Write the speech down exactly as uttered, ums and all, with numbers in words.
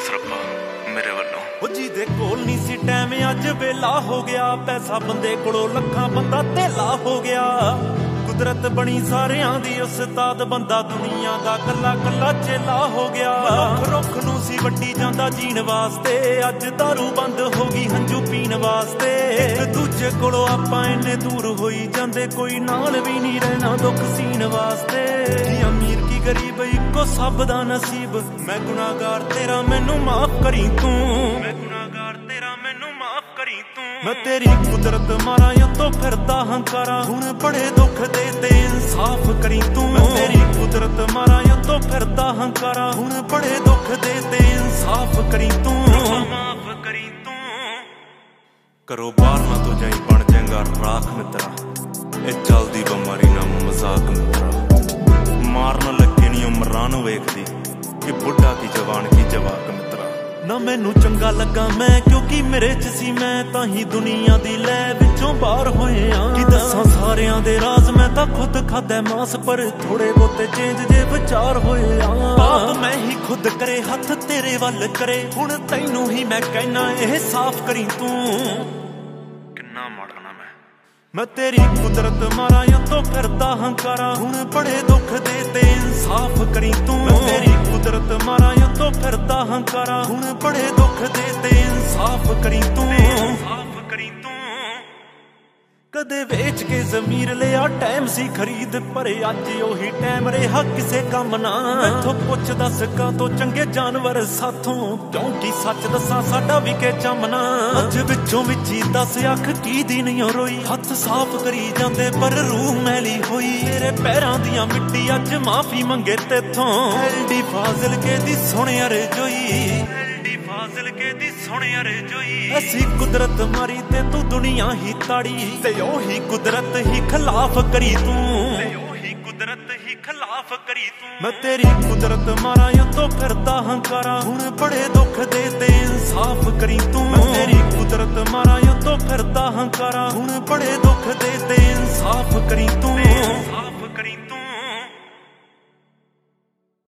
ਬਸ ਰੱਬਾ ਮੇਰੇ ਵੱਲੋਂ। ਉਹ ਜਿਹਦੇ ਕੋਲ ਨਹੀਂ ਸੀ ਟਾਈਮ ਅੱਜ ਵੇਲਾ ਹੋ ਗਿਆ, ਪੈਸਾ ਬੰਦੇ ਕੋਲੋਂ ਲੱਖਾਂ ਬੰਦਾ ਧੇਲਾ ਹੋ ਗਿਆ। ਕੁਦਰਤ ਬਣੀ ਸਾਰਿਆਂ ਦੀ ਉਸਤਾਦ, ਬੰਦਾ ਦੁਨੀਆ ਦਾ ਕੱਲਾ ਕੱਲਾ ਚੇਲਾ ਹੋ ਗਿਆ। ਰੁੱਖ ਰੁੱਖ ਨੂੰ ਸੀ ਵੱਡੀ ਜਾਂਦਾ ਜੀਣ ਵਾਸਤੇ, ਅੱਜ ਦਾਰੂ ਬੰਦ ਹੋ ਗਈ ਹੰਝੂ ਪੀਣ ਵਾਸਤੇ। ਇੱਕ ਦੂਜੇ ਕੋਲੋਂ ਆਪਾਂ ਇੰਨੇ ਦੂਰ ਹੋਈ ਜਾਂਦੇ, ਕੋਈ ਨਾਲ ਵੀ ਨਹੀਂ ਰਹਿਣਾ ਦੁੱਖ ਸੀਣ ਵਾਸਤੇ। ਕੀ ਅਮੀਰ ਕੀ ਗਰੀਬ ਇੱਕੋ ਸਭ ਦਾ ਨਸੀਬ, ਮੈਂ ਗੁਨਾਹਗਾਰ ਤੇਰਾ ਮੈਨੂੰ ਮਾਫ ਕਰੀ ਤੂੰ, ਮੈਂ ਗੁਨਾਹਗਾਰ ਤੇਰਾ ਮੈਨੂੰ ਮਾਫ ਕਰੀ ਤੂੰ। ਮੈਂ ਤੇਰੀ ਕੁਦਰਤ ਮਾਰਾਂ ਉੱਤੋਂ ਫਿਰਦਾ ਹੰਕਾਰਾ, ਹੁਣ ਬੜੇ ਦੁੱਖ ਦੇ ਤੇ ਇਨਸਾਫ ਕਰੀ ਤੂੰ। ਮੈਂ ਤੇਰੀ ਕੁਦਰਤ ਮਾਰਾਂ ਉੱਤੋਂ ਫਿਰਦਾ ਹੰਕਾਰਾ, ਹੁਣ ਬੜੇ ਦੁੱਖ ਦੇ ਤੇ ਇਨਸਾਫ ਕਰੀ ਤੂੰ, ਮਾਫ ਕਰੀ ਤੂੰ। ਕਰੋ ਬਾਹਰ ਨਾ ਤੋ ਜਾਈ ਬਣ ਜਾਏਗਾ ਰਾਖ ਮਿੱਤਰਾ, ਇਹ ਚੱਲਦੀ ਬਿਮਾਰੀ ਨਾ ਮਜ਼ਾਕ ਮਿੱਤਰਾ। ਮਾਰਨ ਲੱਗੇ ਨੀ ਉਮਰਾਂ ਨੂੰ ਵੇਖਦੀ, ਕਿ ਬੁੱਢਾ ਕੀ ਜਵਾਨ ਕੀ ਜਵਾਕ ਮਿੱਤਰਾ। ਨਾ ਮੈਨੂੰ ਚੰਗਾ ਲੱਗਾ ਮੈਂ ਕਿਉਂਕਿ ਮੇਰੇ ਚ ਸੀ ਮੈਂ, ਤਾਂ ਹੀ ਦੁਨੀਆ ਦੀ ਲੈ ਵਿੱਚੋਂ ਬਾਹਰ ਹੋਏ ਆ। ਕੀ ਦੱਸਾਂ ਸਾਰਿਆਂ ਦੇ ਰਾਜ਼, ਮੈਂ ਤਾਂ ਖੁਦ ਖਾਦਾ ਮਾਸ, ਪਰ ਥੋੜੇ ਬਹੁਤੇ ਚੇਂਜ ਦੇ ਵਿਚਾਰ ਹੋਏ ਆ। ਪਾਪ ਮੈਂ ਹੀ ਖੁਦ ਕਰੇ ਹੱਥ ਤੇਰੇ ਵੱਲ ਕਰੇ, ਹੁਣ ਤੈਨੂੰ ਹੀ ਮੈਂ ਕਹਿਣਾ ਇਹ ਸਾਫ਼ ਕਰੀ ਤੂੰ। ਕਿੰਨਾ ਮਾੜਾ ਨਾ ਮੈਂ ਮੈਂ ਤੇਰੀ ਕੁਦਰਤ ਮਾਰਾਂ ਉੱਤੋਂ ਫਿਰਦਾ ਹੰਕਾਰਾ, ਹੁਣ ਬੜੇ ਦੁੱਖ ਦੇ ਤੇ ਇਨਸਾਫ ਕਰੀ ਤੂੰ। ਮੈਂ ਤੇਰੀ ਕੁਦਰਤ ਮਾਰਾਂ ਉੱਤੋਂ ਫਿਰਦਾ ਹੰਕਾਰਾ, ਹੁਣ ਬੜੇ ਦੁੱਖ ਦੇ ਤੇ ਇਨਸਾਫ ਕਰੀ ਤੂੰ, ਇਨਸਾਫ ਕਰੀ ਤੂੰ। ਕਦੇ ਵੇਚ ਕੇ ਜ਼ਮੀਰ ਲਿਆ ਟਾਈਮ ਸੀ ਖਰੀਦ, ਪਰ ਅੱਜ ਉਹੀ ਟਾਈਮ ਰਿਹਾ ਕਿਸੇ ਕੰਮ ਨਾ। ਮੈਥੋਂ ਪੁੱਛ ਦੱਸ ਕਾ ਤੋਂ ਚੰਗੇ ਜਾਨਵਰ ਸਾਥੋਂ, ਕਿਉਂਕਿ ਸੱਚ ਦੱਸਾਂ ਸਾਡਾ ਵੀ ਕੇ ਚਮਨਾ। ਅੱਜ ਵਿੱਚੋਂ ਵਿੱਚੀ ਦੱਸ ਅੱਖ ਕੀ ਦੀ ਨਹੀਂ ਰੋਈ, ਹੱਥ ਸਾਫ਼ ਕਰੀ ਜਾਂਦੇ ਪਰ ਰੂਹ ਮੈਲੀ ਹੋਈ। ਤੇਰੇ ਪੈਰਾਂ ਦੀਆਂ ਮਿੱਟੀ ਅੱਜ ਮਾਫੀ ਮੰਗੇ ਤੇਥੋਂ, ਐਲਡੀ ਫਾਜ਼ਿਲ ਕੇ ਦੀ ਸੁਣ ਅਰਜ਼ੋਈ, ਫਾਜ਼ਿਲ ਕੇ ਦੀ ਸੁਣ ਅਰਜ਼ੋਈ। ਅਸੀਂ ਕੁਦਰਤ ਮਾਰੀ ਤੇ ਤੂੰ ਦੁਨੀਆ ਹੀ ਤਾੜੀ, ਤੇ ਉਹੀ ਕੁਦਰਤ ਹੀ ਖਿਲਾਫ ਕਰੀ ਤੂੰ, ਤੇ ਉਹੀ ਕੁਦਰਤ ਹੀ ਖਿਲਾਫ ਕਰੀ ਤੂੰ। ਮੈਂ ਤੇਰੀ ਕੁਦਰਤ ਮਾਰਾਂ ਉੱਤੋਂ ਫਿਰਦਾ ਹੰਕਾਰਾ, ਹੁਣ ਬੜੇ ਦੁੱਖ ਦੇ ਤੇ ਇਨਸਾਫ ਕਰੀ ਤੂੰ। ਮੈਂ ਤੇਰੀ ਕੁਦਰਤ ਮਾਰਾਂ ਉੱਤੋਂ ਫਿਰਦਾ ਹੰਕਾਰਾ, ਹੁਣ ਬੜੇ ਦੁੱਖ ਦੇ ਤੇ ਇਨਸਾਫ ਕਰੀ ਤੂੰ, ਇਨਸਾਫ ਕਰੀ ਤੂੰ।